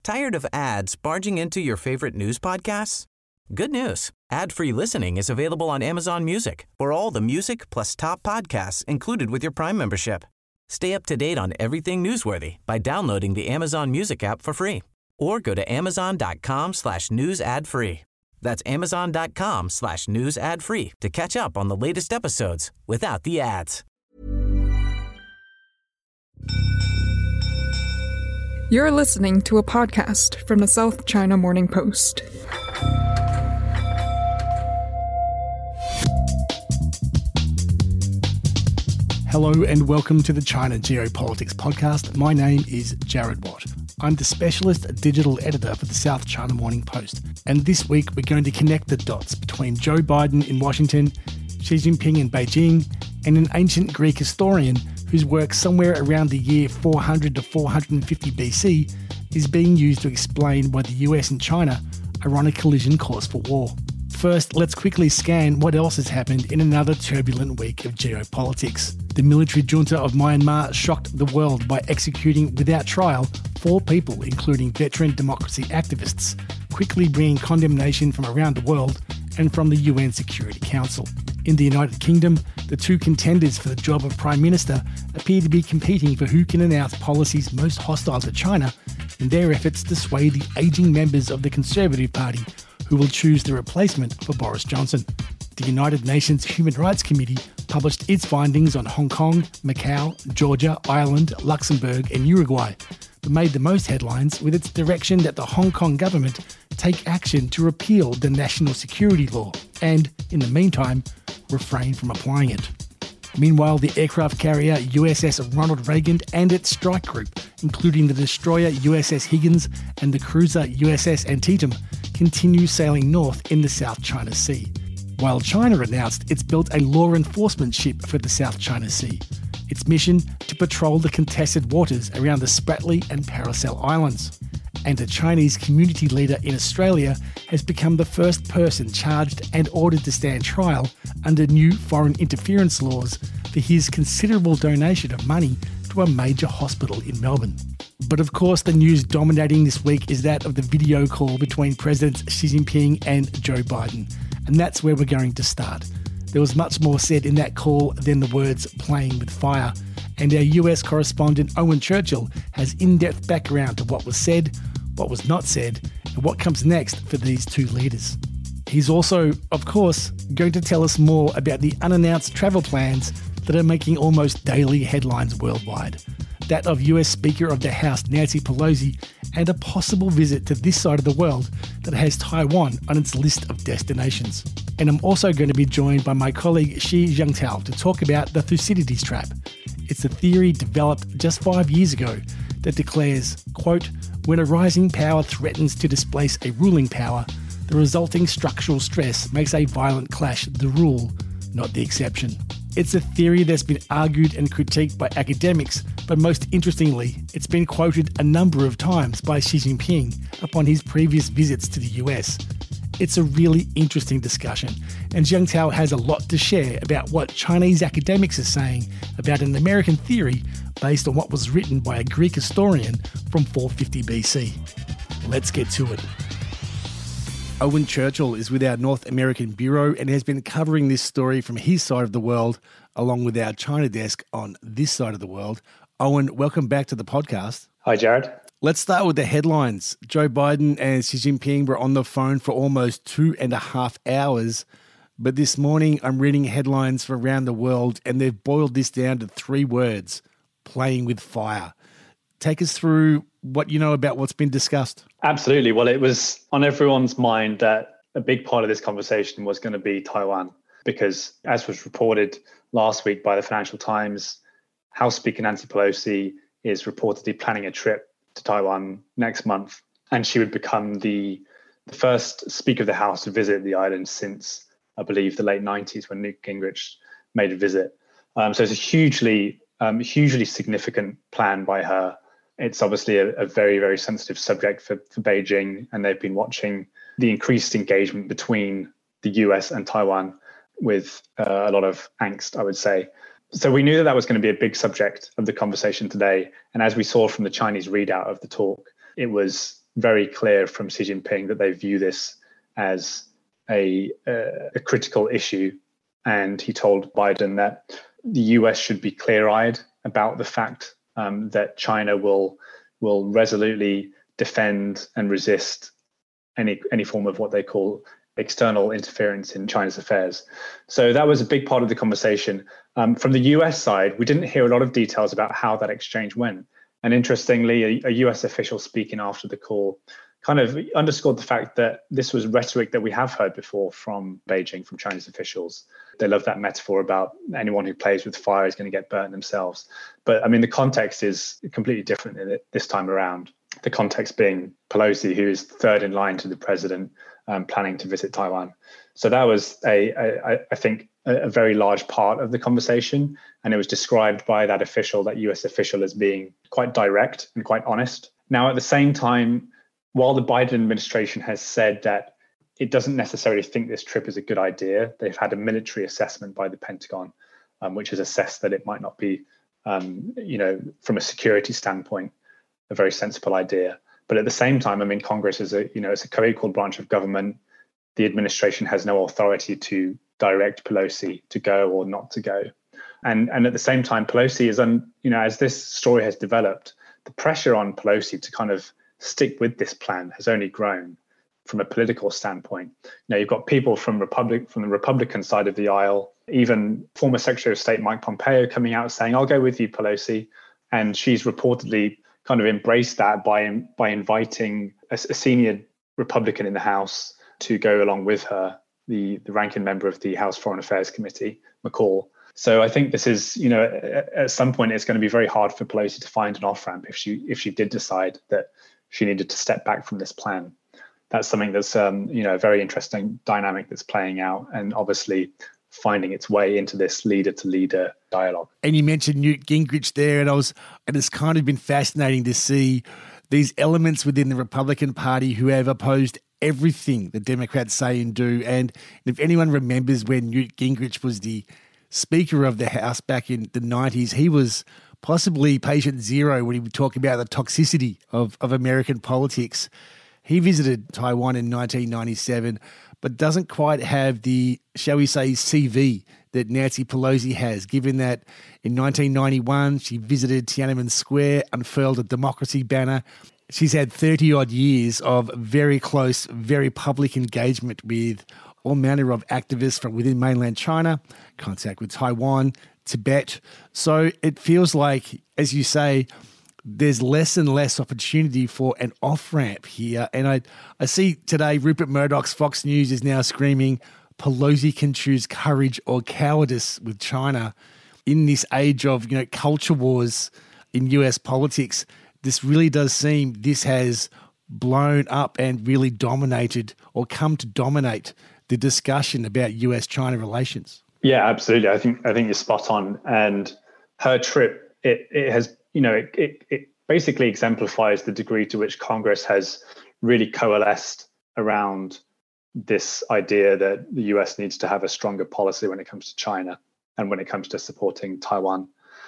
Tired of ads barging into your favorite news podcasts? Good news. Ad-free listening is available on Amazon Music for all the music plus top podcasts included with your Prime membership. Stay up to date on everything newsworthy by downloading the Amazon Music app for free or go to amazon.com/news ad free. That's amazon.com/news ad free to catch up on the latest episodes without the ads. You're listening to a podcast from the South China Morning Post. Hello and welcome to the China Geopolitics podcast. My name is Jared Watt. I'm the specialist digital editor for the South China Morning Post. And this week we're going to connect the dots between Joe Biden in Washington, Xi Jinping in Beijing, and an ancient Greek historian whose work somewhere around the year 400 to 450 BC is being used to explain why the US and China are on a collision course for war. First, let's quickly scan what else has happened in another turbulent week of geopolitics. The military junta of Myanmar shocked the world by executing without trial 4 people, including veteran democracy activists, quickly bringing condemnation from around the world and from the UN Security Council. In the United Kingdom, the 2 contenders for the job of Prime Minister appear to be competing for who can announce policies most hostile to China in their efforts to sway the ageing members of the Conservative Party who will choose the replacement for Boris Johnson. The United Nations Human Rights Committee published its findings on Hong Kong, Macau, Georgia, Ireland, Luxembourg and Uruguay, but made the most headlines with its direction that the Hong Kong government take action to repeal the national security law and, in the meantime, refrain from applying it. Meanwhile, the aircraft carrier USS Ronald Reagan and its strike group, including the destroyer USS Higgins and the cruiser USS Antietam, continue sailing north in the South China Sea, while China announced it's built a law enforcement ship for the South China Sea. Its mission to patrol the contested waters around the Spratly and Paracel Islands. And a Chinese community leader in Australia has become the first person charged and ordered to stand trial under new foreign interference laws for his considerable donation of money to a major hospital in Melbourne. But of course, the news dominating this week is that of the video call between Presidents Xi Jinping and Joe Biden. And that's where we're going to start. There was much more said in that call than the words "playing with fire." And our US correspondent Owen Churchill has in-depth background to what was said, what was not said, and what comes next for these 2 leaders. He's also, of course, going to tell us more about the unannounced travel plans that are making almost daily headlines worldwide. That of US Speaker of the House Nancy Pelosi and a possible visit to this side of the world that has Taiwan on its list of destinations. And I'm also going to be joined by my colleague Shi Zhangtao to talk about the Thucydides trap. It's a theory developed just 5 years ago that declares, quote, when a rising power threatens to displace a ruling power, the resulting structural stress makes a violent clash the rule, not the exception. It's a theory that's been argued and critiqued by academics, but most interestingly, it's been quoted a number of times by Xi Jinping upon his previous visits to the US. It's a really interesting discussion, and Zhang Tao has a lot to share about what Chinese academics are saying about an American theory based on what was written by a Greek historian from 450 BC. Let's get to it. Owen Churchill is with our North American Bureau and has been covering this story from his side of the world, along with our China desk on this side of the world. Owen, welcome back to the podcast. Hi, Jared. Let's start with the headlines. Joe Biden and Xi Jinping were on the phone for almost 2.5 hours. But this morning, I'm reading headlines from around the world, and they've boiled this down to 3 words: playing with fire. Take us through what you know about what's been discussed. Absolutely. Well, it was on everyone's mind that a big part of this conversation was going to be Taiwan, because as was reported last week by the Financial Times, House Speaker Nancy Pelosi is reportedly planning a trip to Taiwan next month, and she would become the first Speaker of the House to visit the island since, I believe, the late 90s when Newt Gingrich made a visit. So it's a hugely significant plan by her. It's obviously a very, very sensitive subject for Beijing, and they've been watching the increased engagement between the US and Taiwan with a lot of angst, I would say. So we knew that was going to be a big subject of the conversation today. And as we saw from the Chinese readout of the talk, it was very clear from Xi Jinping that they view this as a critical issue. And he told Biden that the US should be clear-eyed about the fact that China will resolutely defend and resist any form of what they call external interference in China's affairs. So that was a big part of the conversation. From the US side, we didn't hear a lot of details about how that exchange went. And interestingly, a US official speaking after the call kind of underscored the fact that this was rhetoric that we have heard before from Beijing, from Chinese officials. They love that metaphor about anyone who plays with fire is going to get burnt themselves. But I mean, the context is completely different in it this time around. The context being Pelosi, who is third in line to the president, planning to visit Taiwan. So that was, I think, a very large part of the conversation. And it was described by that US official, as being quite direct and quite honest. Now, at the same time, while the Biden administration has said that it doesn't necessarily think this trip is a good idea, they've had a military assessment by the Pentagon, which has assessed that it might not be, from a security standpoint, a very sensible idea. But at the same time, I mean, Congress is it's a co-equal branch of government. The administration has no authority to direct Pelosi to go or not to go. And at the same time, Pelosi is, as this story has developed, the pressure on Pelosi to kind of stick with this plan has only grown from a political standpoint. You've got people from the Republican side of the aisle, even former Secretary of State Mike Pompeo coming out saying, "I'll go with you, Pelosi." And she's reportedly kind of embraced that by inviting a senior Republican in the House to go along with her, the ranking member of the House Foreign Affairs Committee, McCall. So I think this is, at some point it's going to be very hard for Pelosi to find an off-ramp if she did decide that she needed to step back from this plan. That's something that's, a very interesting dynamic that's playing out, and obviously finding its way into this leader-to-leader dialogue. And you mentioned Newt Gingrich there, and it's kind of been fascinating to see these elements within the Republican Party who have opposed everything the Democrats say and do. And if anyone remembers when Newt Gingrich was the Speaker of the House back in the 90s, he was possibly patient zero when he would talk about the toxicity of American politics. He visited Taiwan in 1997, but doesn't quite have the, shall we say, CV that Nancy Pelosi has, given that in 1991 she visited Tiananmen Square, unfurled a democracy banner. She's had 30-odd years of very close, very public engagement with all manner of activists from within mainland China, contact with Taiwan, Tibet. So it feels like, as you say, there's less and less opportunity for an off-ramp here. And I see today Rupert Murdoch's Fox News is now screaming, Pelosi can choose courage or cowardice with China. In this age of, culture wars in US politics, this really does seem this has blown up and really dominated or come to dominate the discussion about US-China relations. Yeah, absolutely. I think you're spot on. And her trip, it has, it basically exemplifies the degree to which Congress has really coalesced around this idea that the US needs to have a stronger policy when it comes to China and when it comes to supporting Taiwan.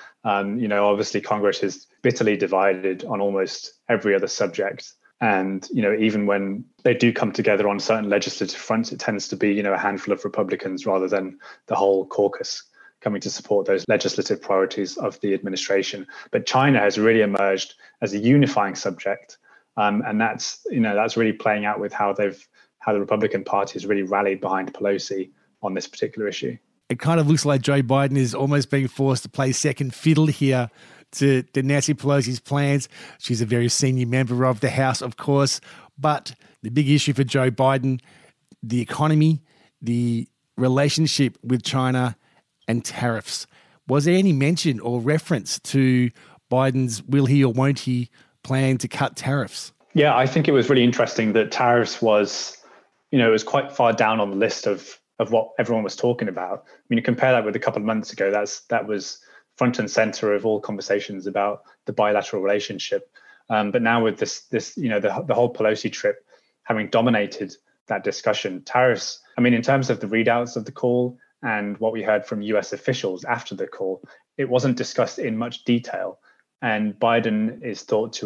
Obviously Congress is bitterly divided on almost every other subject. And, even when they do come together on certain legislative fronts, it tends to be, a handful of Republicans rather than the whole caucus coming to support those legislative priorities of the administration. But China has really emerged as a unifying subject. And that's really playing out with how the Republican Party has really rallied behind Pelosi on this particular issue. It kind of looks like Joe Biden is almost being forced to play second fiddle here to Nancy Pelosi's plans. She's a very senior member of the House, of course. But the big issue for Joe Biden, the economy, the relationship with China, and tariffs. Was there any mention or reference to Biden's will he or won't he plan to cut tariffs? Yeah, I think it was really interesting that tariffs was, it was quite far down on the list of what everyone was talking about. I mean, you compare that with a couple of months ago, that was front and center of all conversations about the bilateral relationship. But now with this, the whole Pelosi trip having dominated that discussion, tariffs, I mean, in terms of the readouts of the call and what we heard from US officials after the call, it wasn't discussed in much detail. And Biden is thought to have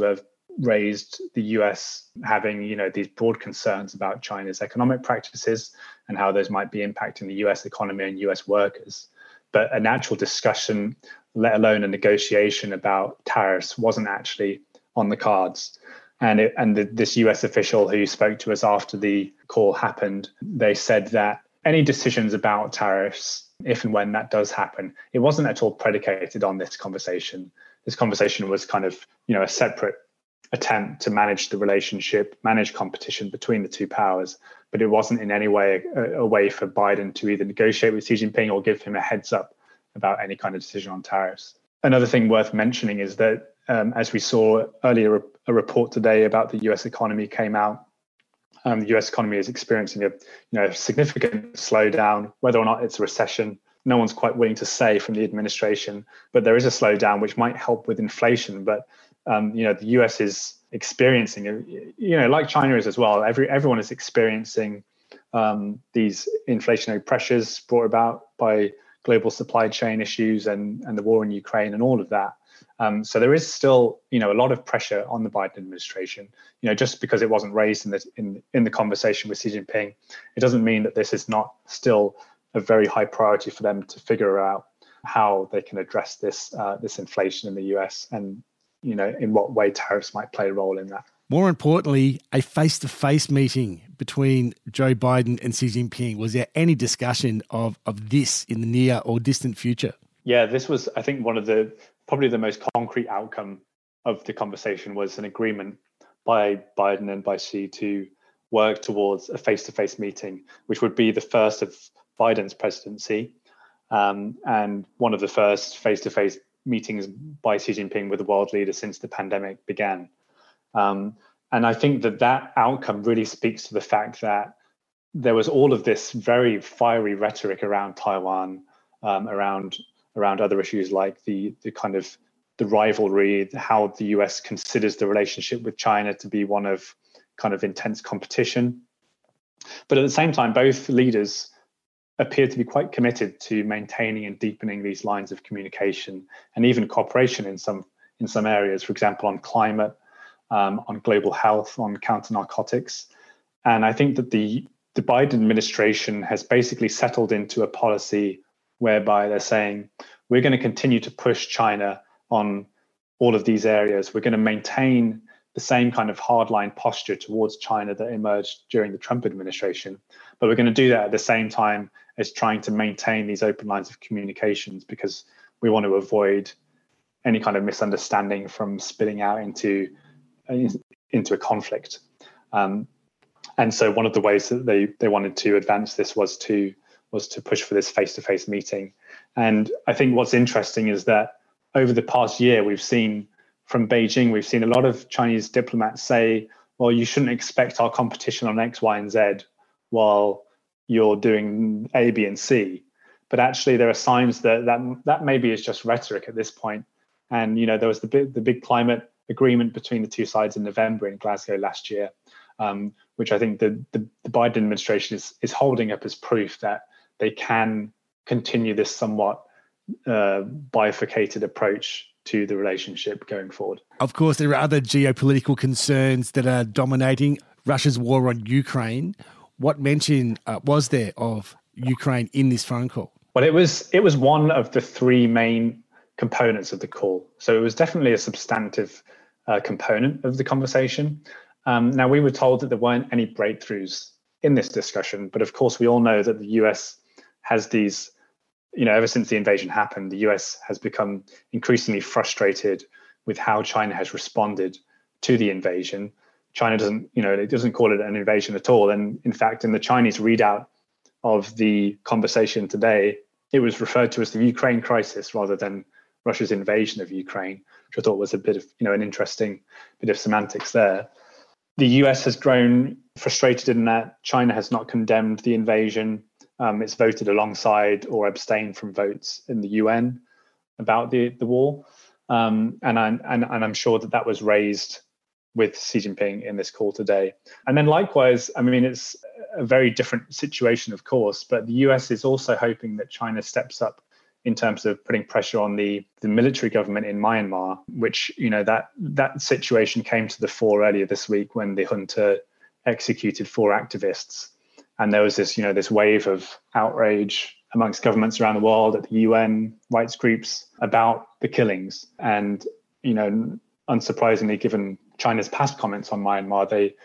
raised the US having, these broad concerns about China's economic practices and how those might be impacting the US economy and US workers. But an actual discussion, let alone a negotiation about tariffs, wasn't actually on the cards. And this US official who spoke to us after the call happened, they said that any decisions about tariffs, if and when that does happen, it wasn't at all predicated on this conversation. This conversation was kind of, a separate attempt to manage the relationship, manage competition between the two powers, but it wasn't in any way a way for Biden to either negotiate with Xi Jinping or give him a heads up about any kind of decision on tariffs. Another thing worth mentioning is that, as we saw earlier, a report today about the US economy came out. The US economy is experiencing a significant slowdown. Whether or not it's a recession, no one's quite willing to say from the administration, but there is a slowdown which might help with inflation. But the US is experiencing, like China is as well. Everyone is experiencing these inflationary pressures brought about by global supply chain issues and the war in Ukraine and all of that. So there is still, a lot of pressure on the Biden administration. Just because it wasn't raised in the conversation with Xi Jinping, it doesn't mean that this is not still a very high priority for them to figure out how they can address this inflation in the US and, in what way tariffs might play a role in that. More importantly, a face-to-face meeting between Joe Biden and Xi Jinping. Was there any discussion of this in the near or distant future? Yeah, this was, I think, probably the most concrete outcome of the conversation was an agreement by Biden and by Xi to work towards a face-to-face meeting, which would be the first of Biden's presidency and one of the first face-to-face meetings by Xi Jinping with a world leader since the pandemic began. And I think that outcome really speaks to the fact that there was all of this very fiery rhetoric around Taiwan, around other issues like the kind of the rivalry, how the US considers the relationship with China to be one of kind of intense competition. But at the same time, both leaders appear to be quite committed to maintaining and deepening these lines of communication and even cooperation in some areas, for example, on climate, on global health, on counter-narcotics. And I think that the Biden administration has basically settled into a policy whereby they're saying, we're going to continue to push China on all of these areas. We're going to maintain the same kind of hardline posture towards China that emerged during the Trump administration. But we're going to do that at the same time as trying to maintain these open lines of communications because we want to avoid any kind of misunderstanding from spilling out into a conflict. And so one of the ways that they wanted to advance this was to push for this face-to-face meeting. And I think what's interesting is that over the past year, we've seen from Beijing, we've seen a lot of Chinese diplomats say, well, you shouldn't expect our competition on X, Y, and Z while you're doing A, B, and C. But actually, there are signs that maybe is just rhetoric at this point. And, there was the big climate agreement between the two sides in November in Glasgow last year, which I think the Biden administration is holding up as proof that they can continue this somewhat bifurcated approach to the relationship going forward. Of course, there are other geopolitical concerns that are dominating Russia's war on Ukraine. What mention was there of Ukraine in this phone call? Well, it was one of the three main components of the call. So it was definitely a substantive component of the conversation. Now, we were told that there weren't any breakthroughs in this discussion, but of course, we all know that the US has these, ever since the invasion happened, the US has become increasingly frustrated with how China has responded to the invasion. China doesn't call it an invasion at all. And in fact, in the Chinese readout of the conversation today, it was referred to as the Ukraine crisis rather than Russia's invasion of Ukraine, which I thought was a bit of, an interesting bit of semantics there. The US has grown frustrated in that China has not condemned the invasion. It's voted alongside or abstained from votes in the UN about the war. And I'm sure that was raised with Xi Jinping in this call today. And then likewise, it's a very different situation, of course, but the US is also hoping that China steps up in terms of putting pressure on the military government in Myanmar, which, that situation came to the fore earlier this week when the junta executed 4 activists. And there was this wave of outrage amongst governments around the world, at the UN, rights groups, about the killings. And, unsurprisingly, given China's past comments on Myanmar,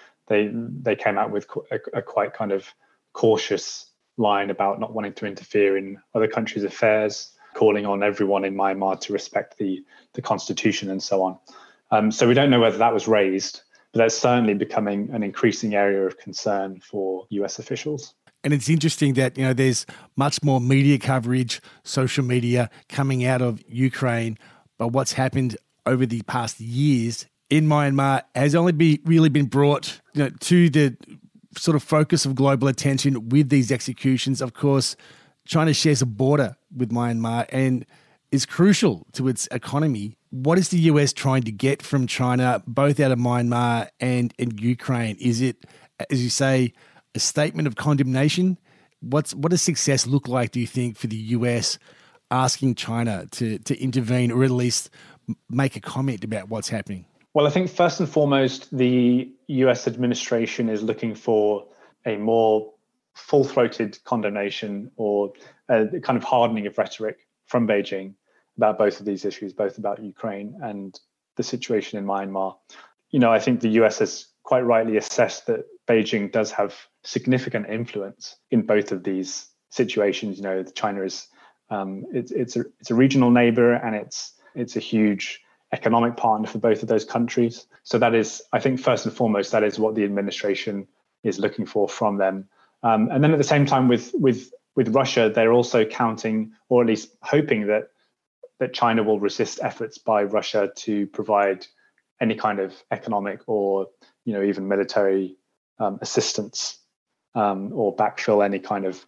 they came out with a quite kind of cautious line about not wanting to interfere in other countries' affairs, calling on everyone in Myanmar to respect the constitution and so on. So we don't know whether that was raised, but that's certainly becoming an increasing area of concern for US officials. And it's interesting that, there's much more media coverage, social media coming out of Ukraine, but what's happened over the past years in Myanmar has only really been brought to the sort of focus of global attention with these executions. Of course, China shares a border with Myanmar and is crucial to its economy. What is the US trying to get from China, both out of Myanmar and in Ukraine? Is it, as you say, a statement of condemnation? What does success look like, do you think, for the US asking China to intervene or at least make a comment about what's happening? Well, I think first and foremost, the US administration is looking for a more full-throated condemnation or a kind of hardening of rhetoric from Beijing about both of these issues, both about Ukraine and the situation in Myanmar. I think the US has quite rightly assessed that Beijing does have significant influence in both of these situations. China is it's a regional neighbor, and it's a huge economic partner for both of those countries. So that is, I think, first and foremost, that is what the administration is looking for from them. And then at the same time, with Russia, they're also counting, or at least hoping, that China will resist efforts by Russia to provide any kind of economic or even military assistance or backfill any kind of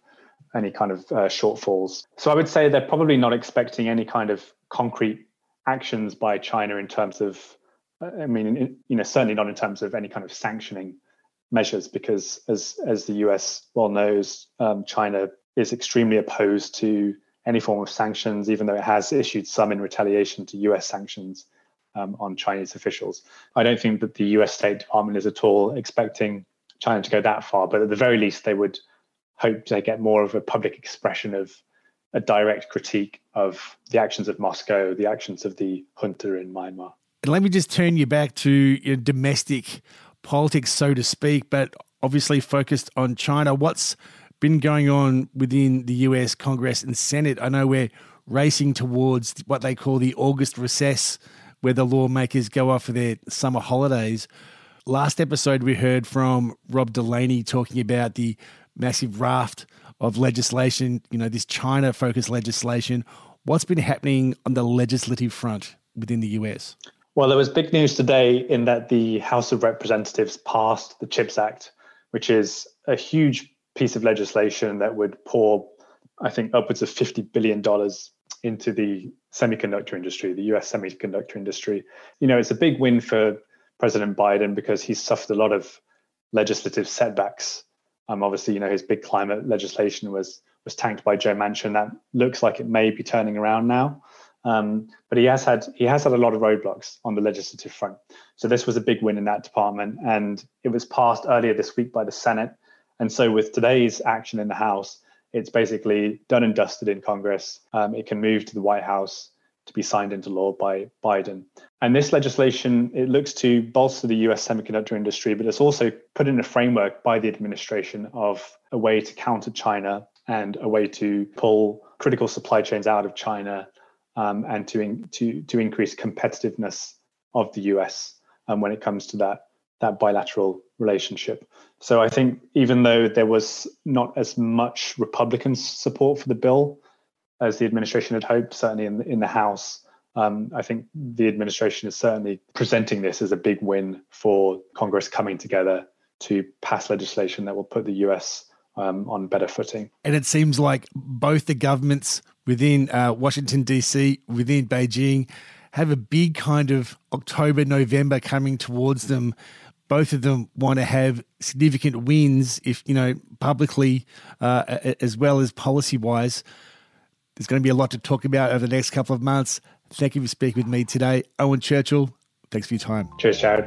shortfalls. So I would say they're probably not expecting any kind of concrete actions by China in terms of, certainly not in terms of any kind of sanctioning measures, because as the US well knows, China is extremely opposed to any form of sanctions, even though it has issued some in retaliation to US sanctions on Chinese officials. I don't think that the US State Department is at all expecting China to go that far, but at the very least, they would hope to get more of a public expression of a direct critique of the actions of Moscow, the actions of the junta in Myanmar. And let me just turn you back to domestic politics, so to speak, but obviously focused on China. What's been going on within the US Congress and Senate? I know we're racing towards what they call the August recess, where the lawmakers go off for their summer holidays. Last episode, we heard from Rob Delaney talking about the massive raft of legislation, this China-focused legislation. What's been happening on the legislative front within the US? Well, there was big news today in that the House of Representatives passed the CHIPS Act, which is a huge piece of legislation that would pour, I think, upwards of $50 billion into the semiconductor industry, the US semiconductor industry. It's a big win for President Biden because he's suffered a lot of legislative setbacks. Obviously, his big climate legislation was tanked by Joe Manchin. That looks like it may be turning around now. But he has had a lot of roadblocks on the legislative front. So this was a big win in that department, and it was passed earlier this week by the Senate. And so with today's action in the House, it's basically done and dusted in Congress. It can move to the White House to be signed into law by Biden. And this legislation, it looks to bolster the US semiconductor industry, but it's also put in a framework by the administration of a way to counter China and a way to pull critical supply chains out of China and to increase competitiveness of the US when it comes to that bilateral relationship. So I think even though there was not as much Republican support for the bill as the administration had hoped, certainly in the House, I think the administration is certainly presenting this as a big win for Congress coming together to pass legislation that will put the US on better footing. And it seems like both the governments within Washington, D.C., within Beijing, have a big kind of October, November coming towards them. Both of them want to have significant wins, if publicly as well as policy-wise. There's going to be a lot to talk about over the next couple of months. Thank you for speaking with me today. Owen Churchill, thanks for your time. Cheers, Jared.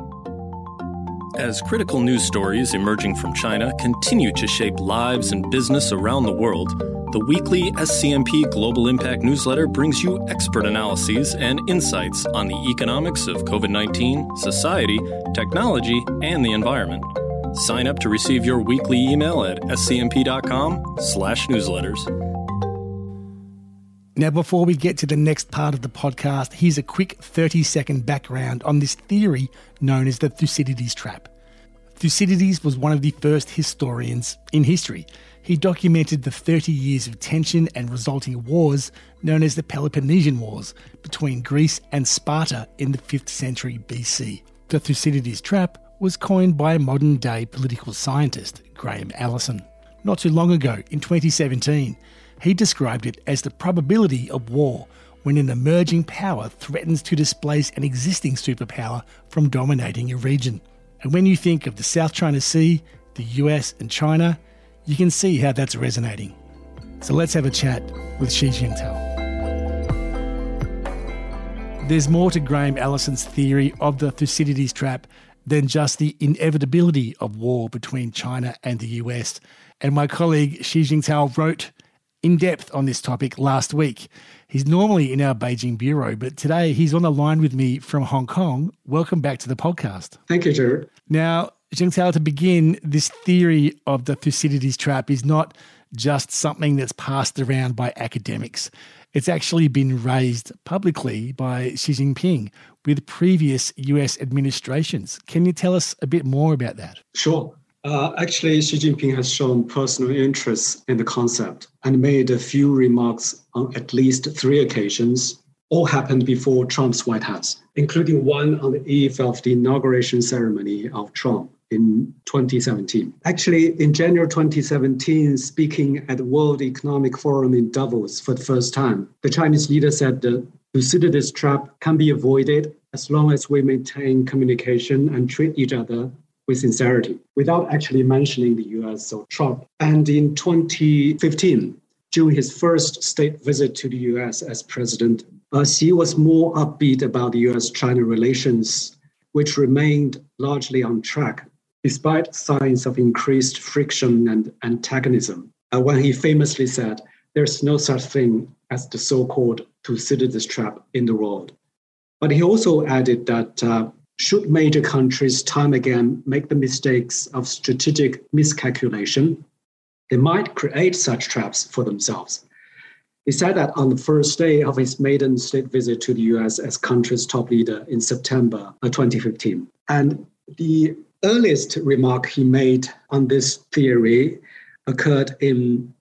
As critical news stories emerging from China continue to shape lives and business around the world, the weekly SCMP Global Impact newsletter brings you expert analyses and insights on the economics of COVID-19, society, technology, and the environment. Sign up to receive your weekly email at scmp.com/newsletters. Now, before we get to the next part of the podcast, here's a quick 30-second background on this theory known as the Thucydides trap. Thucydides was one of the first historians in history. He documented the 30 years of tension and resulting wars known as the Peloponnesian Wars between Greece and Sparta in the 5th century BC. The Thucydides trap was coined by a modern-day political scientist, Graham Allison. Not too long ago, in 2017, he described it as the probability of war when an emerging power threatens to displace an existing superpower from dominating a region. And when you think of the South China Sea, the US and China, you can see how that's resonating. So let's have a chat with Xi Jingtao. There's more to Graham Allison's theory of the Thucydides trap than just the inevitability of war between China and the US. And my colleague Xi Jingtao wrote in depth on this topic last week. He's normally in our Beijing bureau, but today he's on the line with me from Hong Kong. Welcome back to the podcast. Thank you, Jared. Now, Jingtao, to begin, this theory of the Thucydides trap is not just something that's passed around by academics. It's actually been raised publicly by Xi Jinping with previous US administrations. Can you tell us a bit more about that? Sure. Actually, Xi Jinping has shown personal interest in the concept and made a few remarks on at least 3 occasions. All happened before Trump's White House, including one on the eve of the inauguration ceremony of Trump in 2017. Actually, in January 2017, speaking at the World Economic Forum in Davos for the first time, the Chinese leader said the Thucydides trap can be avoided as long as we maintain communication and treat each other with sincerity, without actually mentioning the US or Trump. And in 2015, during his first state visit to the US as president, Xi was more upbeat about the US-China relations, which remained largely on track, despite signs of increased friction and antagonism. When he famously said, "There's no such thing as the so-called Thucydides trap in the world." But he also added that should major countries time again make the mistakes of strategic miscalculation, they might create such traps for themselves. He said that on the first day of his maiden state visit to the US as country's top leader in September 2015. And the earliest remark he made on this theory occurred in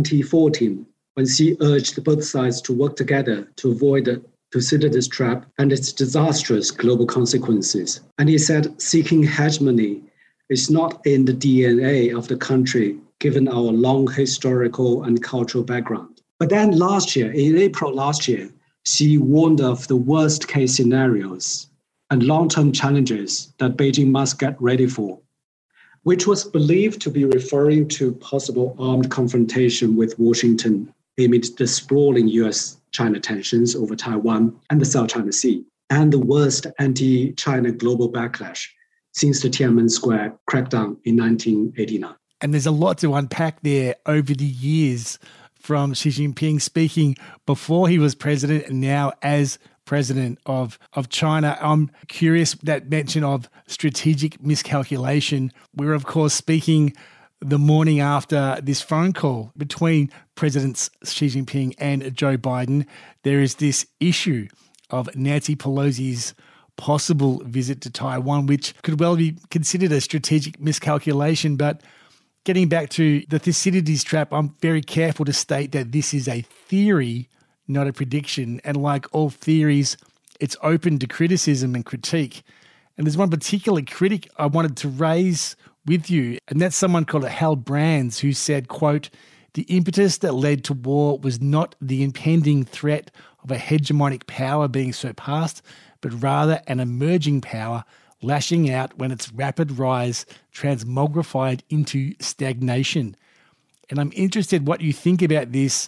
2014, when Xi urged both sides to work together to avoid the Thucydides trap and its disastrous global consequences. And he said seeking hegemony is not in the DNA of the country, given our long historical and cultural background. But then last year, in April last year, Xi warned of the worst case scenarios and long-term challenges that Beijing must get ready for, which was believed to be referring to possible armed confrontation with Washington amid the sprawling US-China tensions over Taiwan and the South China Sea, and the worst anti-China global backlash since the Tiananmen Square crackdown in 1989. And there's a lot to unpack there over the years, from Xi Jinping speaking before he was president and now as president of China. I'm curious, that mention of strategic miscalculation. We're, of course, speaking the morning after this phone call between Presidents Xi Jinping and Joe Biden. There is this issue of Nancy Pelosi's possible visit to Taiwan, which could well be considered a strategic miscalculation. But getting back to the Thucydides trap, I'm very careful to state that this is a theory, not a prediction. And like all theories, it's open to criticism and critique. And there's one particular critic I wanted to raise with you, and that's someone called Hal Brands, who said, quote, "The impetus that led to war was not the impending threat of a hegemonic power being surpassed, but rather an emerging power lashing out when its rapid rise transmogrified into stagnation." And I'm interested what you think about this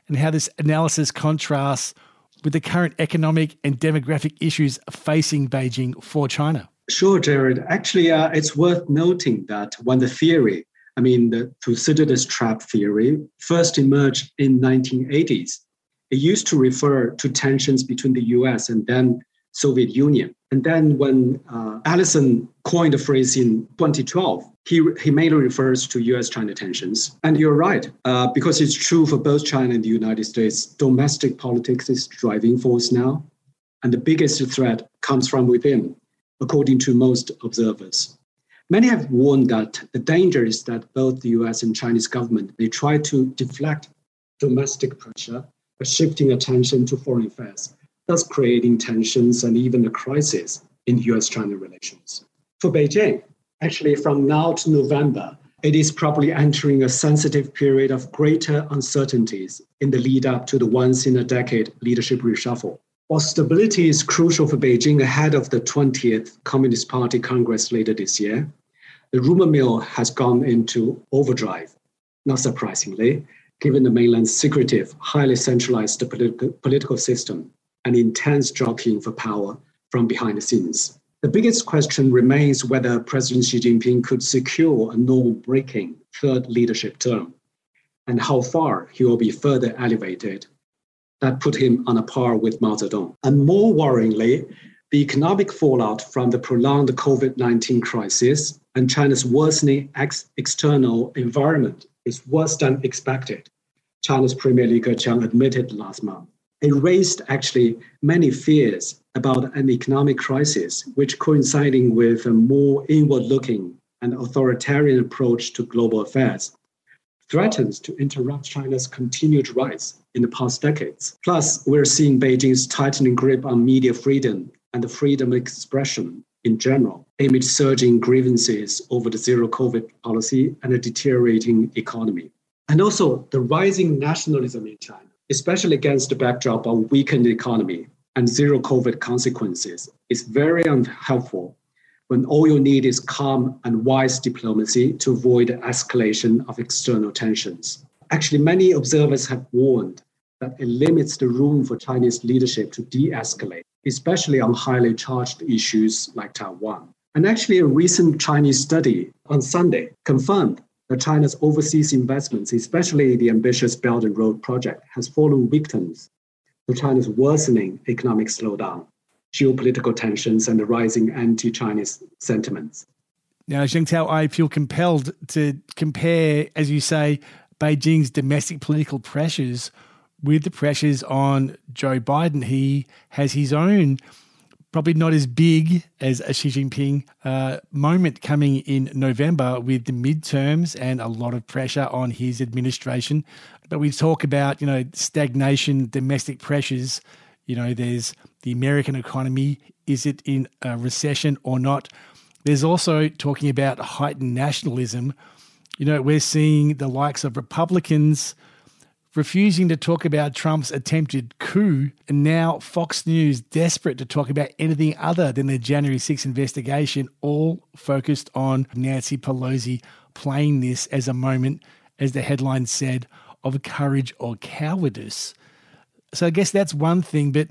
and how this analysis contrasts with the current economic and demographic issues facing Beijing for China? Sure, Jared. Actually, it's worth noting that when the theory, the Thucydides trap theory, first emerged in 1980s, it used to refer to tensions between the US and then Soviet Union. And then when Allison coined the phrase in 2012, he mainly refers to US-China tensions. And you're right, because it's true for both China and the United States, domestic politics is driving force now. And the biggest threat comes from within, according to most observers. Many have warned that the danger is that both the US and Chinese government, they try to deflect domestic pressure by shifting attention to foreign affairs, thus creating tensions and even a crisis in US-China relations. For Beijing, actually from now to November, it is probably entering a sensitive period of greater uncertainties in the lead up to the once-in-a-decade leadership reshuffle. While stability is crucial for Beijing ahead of the 20th Communist Party Congress later this year, the rumor mill has gone into overdrive, not surprisingly, given the mainland's secretive, highly centralized political system and intense jockeying for power from behind the scenes. The biggest question remains whether President Xi Jinping could secure a norm-breaking third leadership term, and how far he will be further elevated. That put him on a par with Mao Zedong. And more worryingly, the economic fallout from the prolonged COVID-19 crisis and China's worsening external environment is worse than expected, China's Premier Li Keqiang admitted last month. It raised actually many fears about an economic crisis, which coinciding with a more inward-looking and authoritarian approach to global affairs, threatens to interrupt China's continued rise in the past decades. Plus, we're seeing Beijing's tightening grip on media freedom and the freedom of expression in general, amid surging grievances over the zero-COVID policy and a deteriorating economy. And also the rising nationalism in China, especially against the backdrop of weakened economy and zero-COVID consequences, is very unhelpful when all you need is calm and wise diplomacy to avoid escalation of external tensions. Actually, many observers have warned that it limits the room for Chinese leadership to de-escalate, especially on highly charged issues like Taiwan. And actually, a recent Chinese study on Sunday confirmed that China's overseas investments, especially the ambitious Belt and Road project, has fallen victims to China's worsening economic slowdown, geopolitical tensions, and the rising anti-Chinese sentiments. Now, Zheng Tao, I feel compelled to compare, as you say, Beijing's domestic political pressures with the pressures on Joe Biden. He has his own, probably not as big as a Xi Jinping moment coming in November with the midterms and a lot of pressure on his administration. But we talk about, stagnation, domestic pressures. There's the American economy. Is it in a recession or not? There's also talking about heightened nationalism. We're seeing the likes of Republicans refusing to talk about Trump's attempted coup, and now Fox News desperate to talk about anything other than the January 6th investigation, all focused on Nancy Pelosi playing this as a moment, as the headline said, of courage or cowardice. So I guess that's one thing, but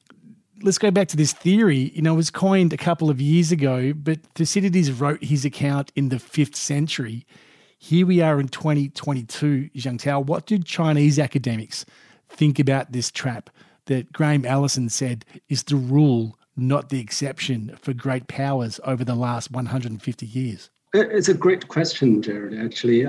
let's go back to this theory. It was coined a couple of years ago, but Thucydides wrote his account in the 5th century. Here we are in 2022, Zheng Tao. What did Chinese academics think about this trap that Graham Allison said is the rule, not the exception, for great powers over the last 150 years? It's a great question, Jared, actually.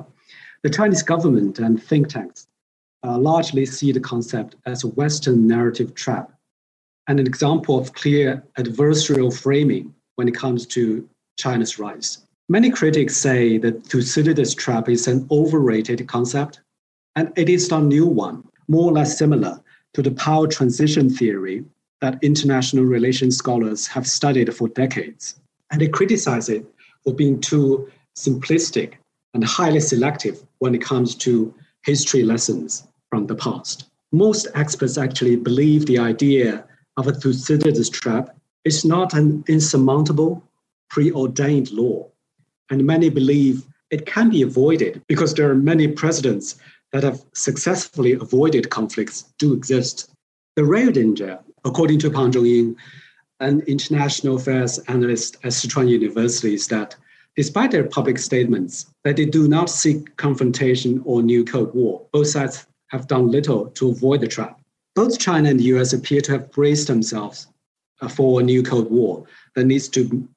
The Chinese government and think tanks largely see the concept as a Western narrative trap and an example of clear adversarial framing when it comes to China's rise. Many critics say that Thucydides trap is an overrated concept, and it is not a new one, more or less similar to the power transition theory that international relations scholars have studied for decades. And they criticize it for being too simplistic and highly selective when it comes to history lessons from the past. Most experts actually believe the idea of a Thucydides trap is not an insurmountable, preordained law. And many believe it can be avoided because there are many precedents that have successfully avoided conflicts do exist. The real danger, according to Pang Zhongying, an international affairs analyst at Sichuan University, is that despite their public statements that they do not seek confrontation or new Cold War, both sides have done little to avoid the trap. Both China and the US appear to have braced themselves for a new Cold War that needs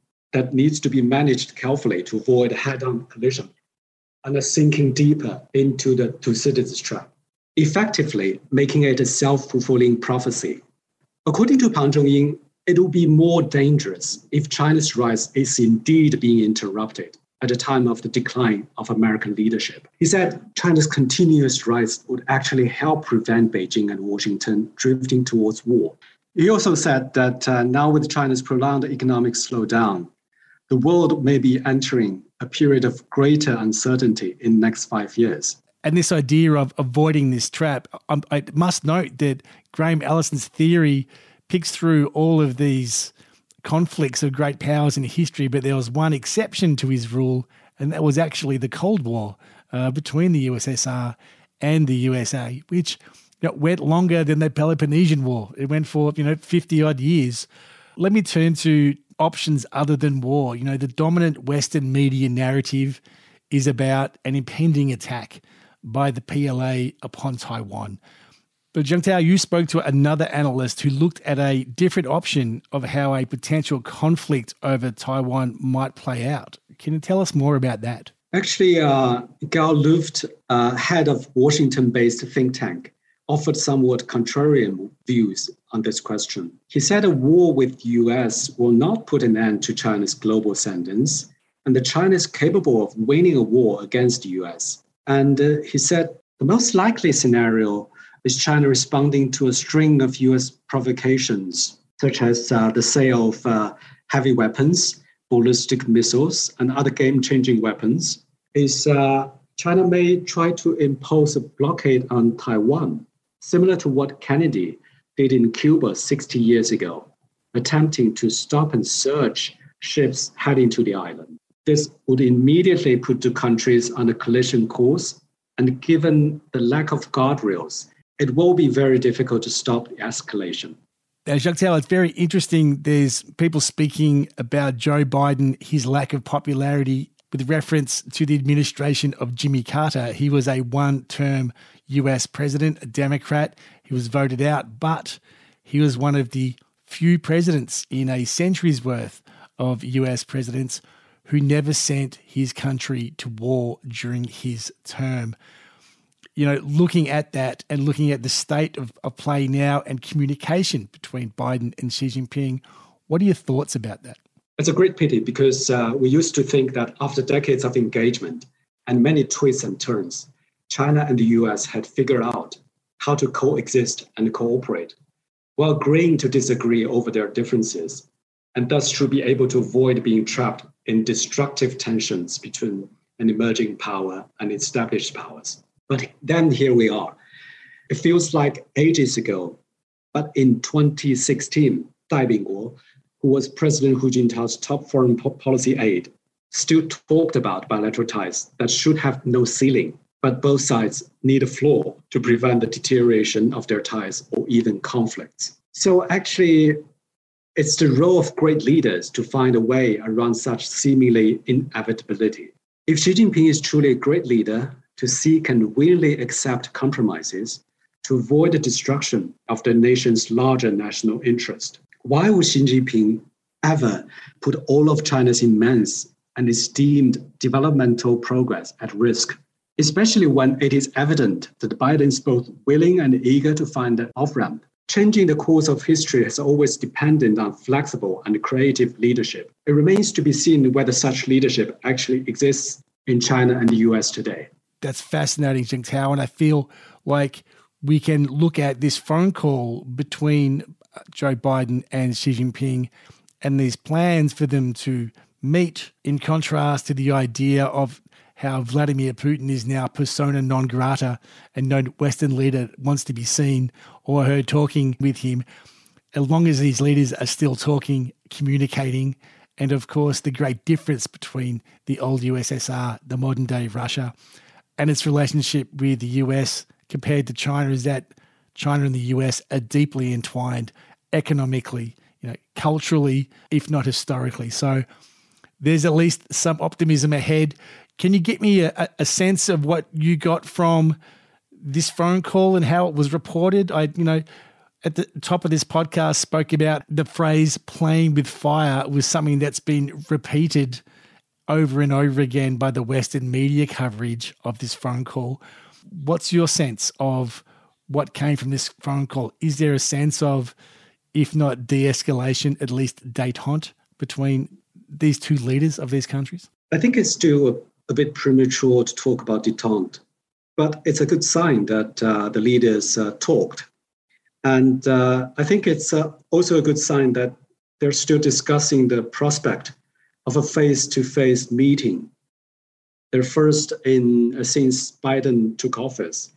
to be managed carefully to avoid a head-on collision and a sinking deeper into the Thucydides trap, effectively making it a self-fulfilling prophecy. According to Pang Zhongying, it will be more dangerous if China's rise is indeed being interrupted at the time of the decline of American leadership. He said China's continuous rise would actually help prevent Beijing and Washington drifting towards war. He also said that now with China's prolonged economic slowdown, the world may be entering a period of greater uncertainty in the next 5 years. And this idea of avoiding this trap, I must note that Graham Allison's theory picks through all of these conflicts of great powers in history, but there was one exception to his rule, and that was actually the Cold War between the USSR and the USA, which went longer than the Peloponnesian War. It went for 50-odd years. Let me turn to options other than war. The dominant Western media narrative is about an impending attack by the PLA upon Taiwan. But Zheng Tao, you spoke to another analyst who looked at a different option of how a potential conflict over Taiwan might play out. Can you tell us more about that? Actually, Gao Luft, head of Washington-based think tank, offered somewhat contrarian views on this question. He said a war with the US will not put an end to China's global ascendance, and that China is capable of winning a war against the US. And he said the most likely scenario is China responding to a string of US provocations, such as the sale of heavy weapons, ballistic missiles, and other game-changing weapons. China may try to impose a blockade on Taiwan, similar to what Kennedy did in Cuba 60 years ago, attempting to stop and search ships heading to the island. This would immediately put the countries on a collision course, and given the lack of guardrails, it will be very difficult to stop the escalation. Zheng Tao, it's very interesting. There's people speaking about Joe Biden, his lack of popularity with reference to the administration of Jimmy Carter. He was a one-term US president, a Democrat. He was voted out, but he was one of the few presidents in a century's worth of US presidents who never sent his country to war during his term. Looking at that and looking at the state of play now and communication between Biden and Xi Jinping, what are your thoughts about that? It's a great pity because we used to think that after decades of engagement and many twists and turns, China and the US had figured out how to coexist and cooperate while agreeing to disagree over their differences, and thus should be able to avoid being trapped in destructive tensions between an emerging power and established powers. But then here we are. It feels like ages ago, but in 2016, Dai Bingguo, who was President Hu Jintao's top foreign policy aide, still talked about bilateral ties that should have no ceiling, but both sides need a floor to prevent the deterioration of their ties or even conflicts. So actually, it's the role of great leaders to find a way around such seemingly inevitability. If Xi Jinping is truly a great leader, to seek and willingly accept compromises to avoid the destruction of the nation's larger national interest. Why would Xi Jinping ever put all of China's immense and esteemed developmental progress at risk, especially when it is evident that Biden is both willing and eager to find an off-ramp? Changing the course of history has always depended on flexible and creative leadership. It remains to be seen whether such leadership actually exists in China and the US today. That's fascinating, Zheng Tao, and I feel like we can look at this phone call between Joe Biden and Xi Jinping and these plans for them to meet, in contrast to the idea of how Vladimir Putin is now persona non grata and no Western leader wants to be seen or heard talking with him. As long as these leaders are still talking, communicating, and of course the great difference between the old USSR, the modern day Russia, and its relationship with the US compared to China is that China and the US are deeply entwined economically, culturally, if not historically. So there's at least some optimism ahead. Can you get me a sense of what you got from this phone call and how it was reported? I at the top of this podcast spoke about the phrase playing with fire was something that's been repeated over and over again by the Western media coverage of this phone call. What's your sense of what came from this phone call? Is there a sense of, if not de-escalation, at least détente between these two leaders of these countries? I think it's still a bit premature to talk about détente, but it's a good sign that the leaders talked. And I think it's also a good sign that they're still discussing the prospect of a face-to-face meeting. They're first since Biden took office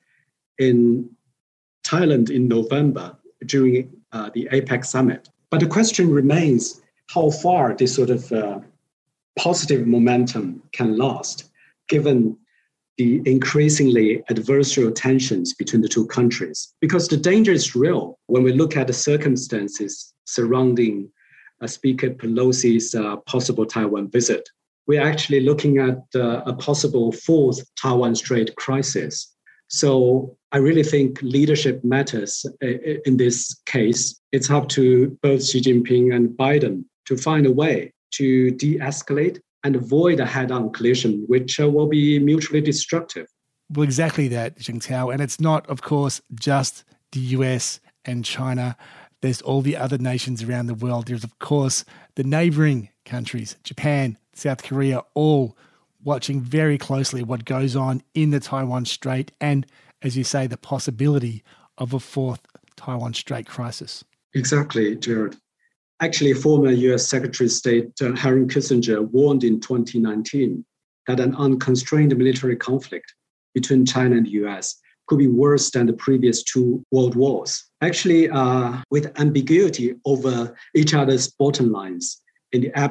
in Thailand in November during the APEC summit. But the question remains how far this sort of positive momentum can last, given the increasingly adversarial tensions between the two countries. Because the danger is real when we look at the circumstances surrounding Speaker Pelosi's possible Taiwan visit. We're actually looking at a possible fourth Taiwan Strait crisis. So I really think leadership matters in this case. It's up to both Xi Jinping and Biden to find a way to de-escalate and avoid a head-on collision, which will be mutually destructive. Well, exactly that, Jingtao. And it's not, of course, just the US and China. There's all the other nations around the world. There's, of course, the neighboring countries, Japan, South Korea, all watching very closely what goes on in the Taiwan Strait and, as you say, the possibility of a fourth Taiwan Strait crisis. Exactly, Jared. Actually, former US Secretary of State Henry Kissinger warned in 2019 that an unconstrained military conflict between China and the US could be worse than the previous two world wars. Actually, with ambiguity over each other's bottom lines in the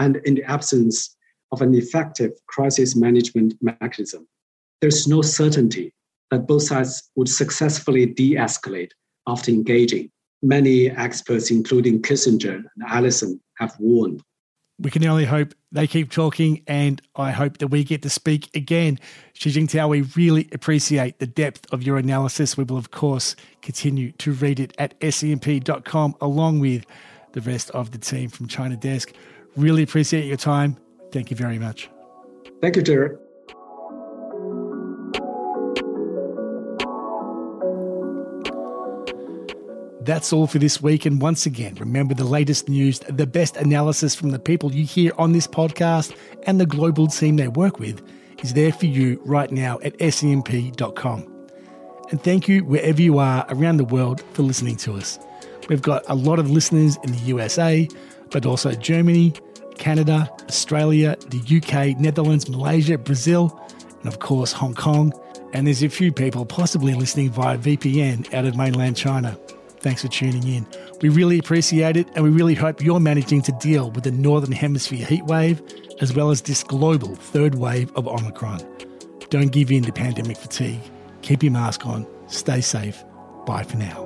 absence of an effective crisis management mechanism, there's no certainty that both sides would successfully de-escalate after engaging. Many experts, including Kissinger and Allison, have warned. We can only hope they keep talking, and I hope that we get to speak again. Xi Jingtao, we really appreciate the depth of your analysis. We will, of course, continue to read it at SEMP.com along with the rest of the team from China Desk. Really appreciate your time. Thank you very much. Thank you, Jared. That's all for this week. And once again, remember the latest news, the best analysis from the people you hear on this podcast and the global team they work with is there for you right now at SEMP.com. And thank you wherever you are around the world for listening to us. We've got a lot of listeners in the USA, but also Germany, Canada, Australia, the UK, Netherlands, Malaysia, Brazil, and of course Hong Kong. And there's a few people possibly listening via VPN out of mainland China. Thanks for tuning in. We really appreciate it, and we really hope you're managing to deal with the Northern Hemisphere heat wave, as well as this global third wave of Omicron. Don't give in to pandemic fatigue. Keep your mask on. Stay safe. Bye for now.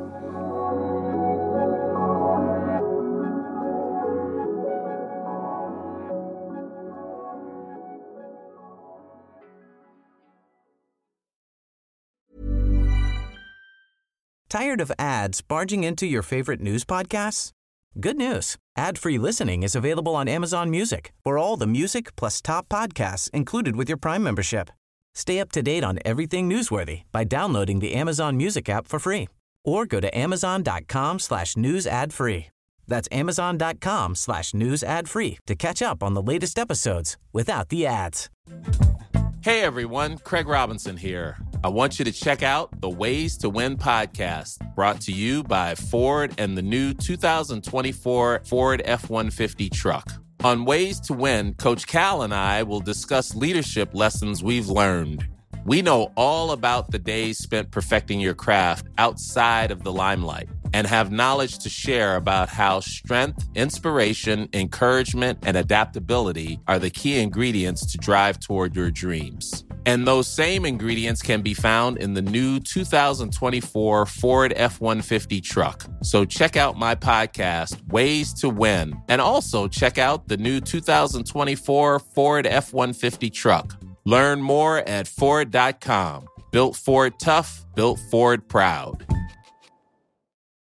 Tired of ads barging into your favorite news podcasts? Good news. Ad-free listening is available on Amazon Music for all the music plus top podcasts included with your Prime membership. Stay up to date on everything newsworthy by downloading the Amazon Music app for free or go to amazon.com/news ad free. That's amazon.com/news ad free to catch up on the latest episodes without the ads. Hey everyone, Craig Robinson here. I want you to check out the Ways to Win podcast, brought to you by Ford and the new 2024 Ford F-150 truck. On Ways to Win, Coach Cal and I will discuss leadership lessons we've learned. We know all about the days spent perfecting your craft outside of the limelight and have knowledge to share about how strength, inspiration, encouragement, and adaptability are the key ingredients to drive toward your dreams. And those same ingredients can be found in the new 2024 Ford F-150 truck. So check out my podcast, Ways to Win, and also check out the new 2024 Ford F-150 truck. Learn more at Ford.com. Built Ford tough, built Ford proud.